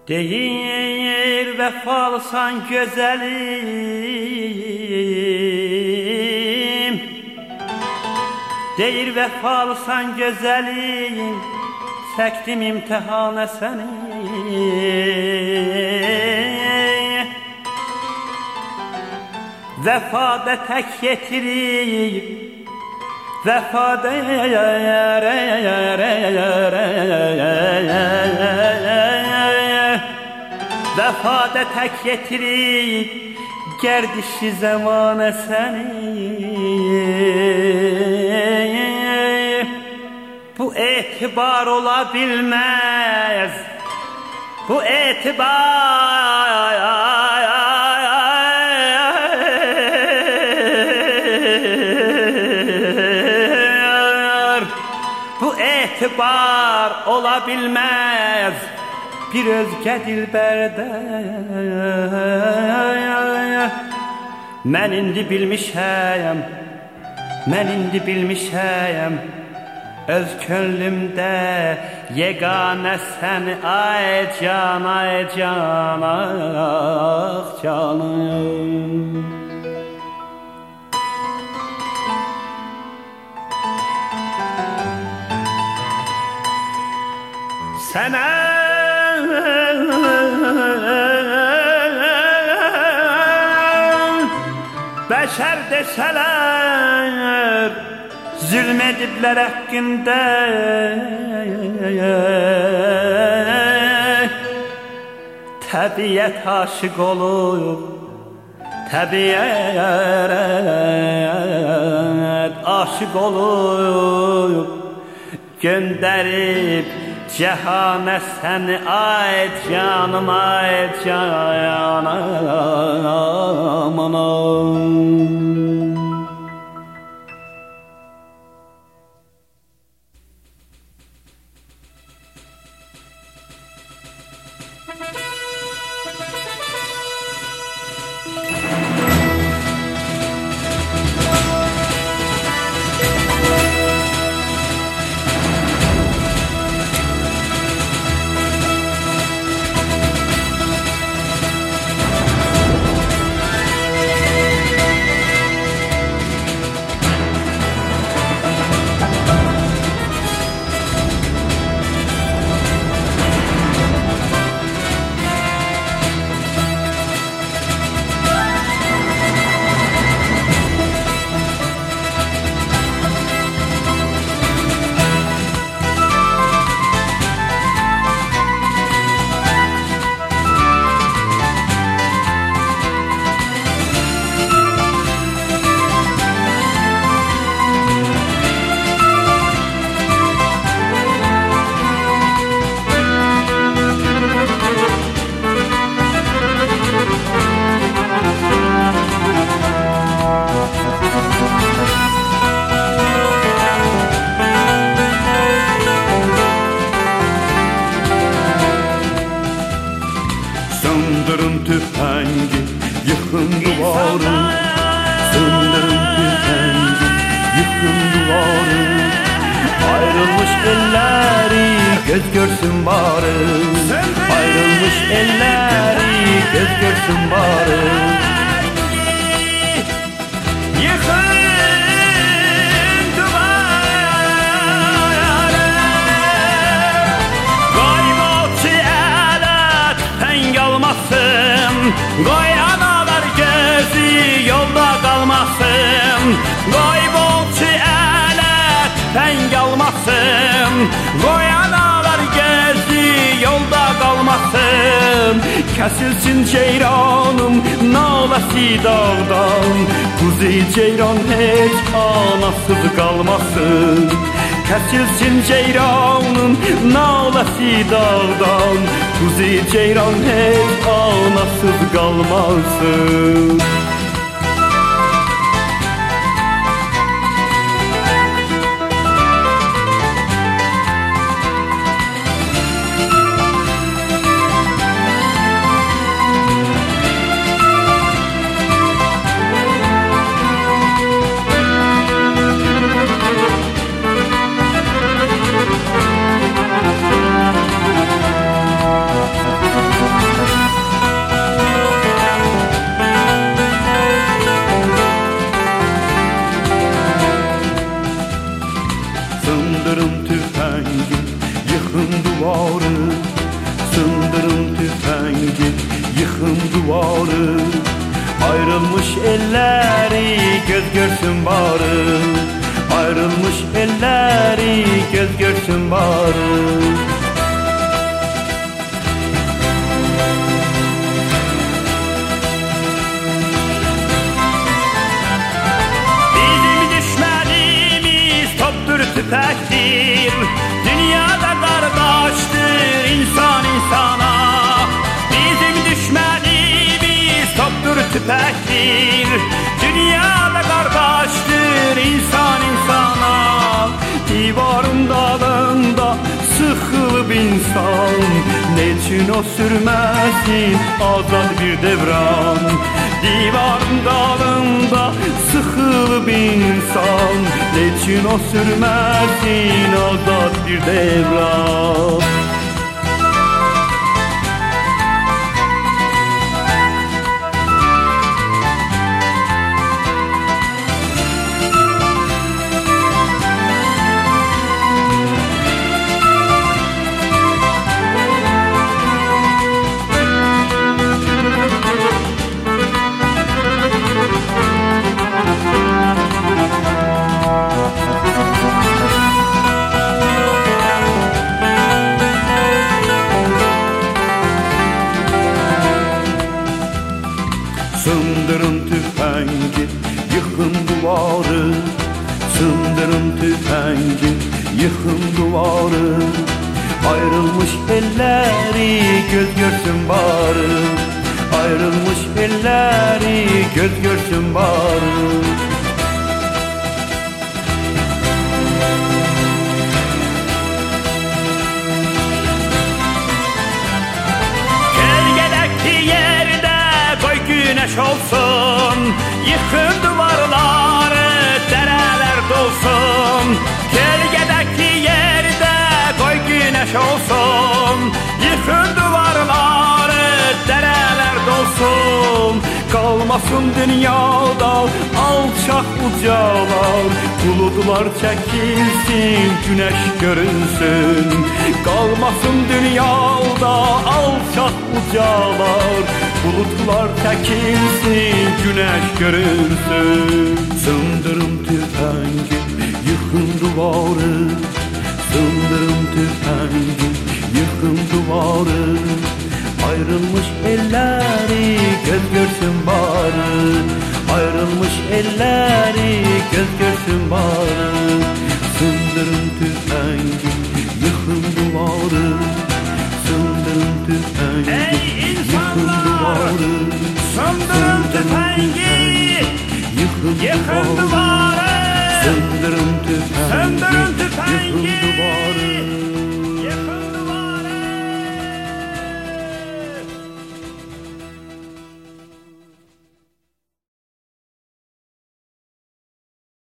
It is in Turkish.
Deyir vefalısan güzelim, deyir vefalısan güzelim, çektim imtihana seni. Vefada tek yetirir, vefada vefada tek yetirir, gerdişi zamana seni. Bu etibar olabilmez, bu etibar etibar olabilmez bir özge dilberde. Mən indi bilmişəm, mən indi bilmişəm, öz könlümdə yeganə səni. Ay can, ay can, ah canım. Sənə bəşər desələr, zülm ediblər haqqında. Təbiət aşıq olub, təbiət aşıq olub, göndərib cehane seni. Ay canım, ay canım, anam. Söndürün tüfengi, yıkın duvarı. Söndürün tüfengi, yıkın duvarı. Ayrılmış elleri göz görsün bari. Ayrılmış elleri göz görsün bari. Yıkın duvarı. Kaybolçu ele tüfeng almasın. Qoy analar gözü yolda qalmasın. Kaybolçu ele tüfeng almasın. Qoy analar gözü yolda qalmasın. Kəsilsin ceyranım naləsi dağdan. Kuzi ceyran heç anasız qalmasın. Kəsilsin ceyranın naləsi dağdan. Kuzi ceyran heç anasız qalmasın. yıkın duvarı. Sındırın tüfengi, yıkın duvarı. Ayrılmış elleri göz görsün bari. Ayrılmış elleri göz görsün bari. Tüfektir, dünyada kardeştir insan insana. Bizim düşmanımız toptur tüfektir, dünyada kardeştir insan insana. Divarın dalında sıkılıp insan, neçin o sürmesin azad bir devran. Divarın dalında sıkılıp insan, neçin o sürmesin azad bir devran. Sındırın tüfengi, yıkın duvarı. Sındırın tüfengi, yıkın duvarı. Ayrılmış elleri göz görsün bari. Ayrılmış elleri göz görsün bari. Güneş olsun, yıkın duvarları, dereler dolsun. Gölgedeki yerde koy güneş olsun, yıkın duvarları, dereler dolsun. Kalmasın dünyada alçak ucalar, bulutlar çekilsin, güneş görünsün. Kalmasın dünyada alçak ucalar, bulutlar çekilsin, güneş görünsün. Sındırın tüfengi, yıkın duvarı. Sındırın tüfengi, yıkın duvarı. Ayrılmış elleri göz görsün bari. Ayrılmış elleri göz görsün bari. Sındırın tüfengi, yıkın duvarı. Sındırın tüfengi, yıkın duvarı. Sındırın tüfengi, yıkın duvarı. Sındırın tüfengi, Sındırın tüfengi, yıkın duvarı.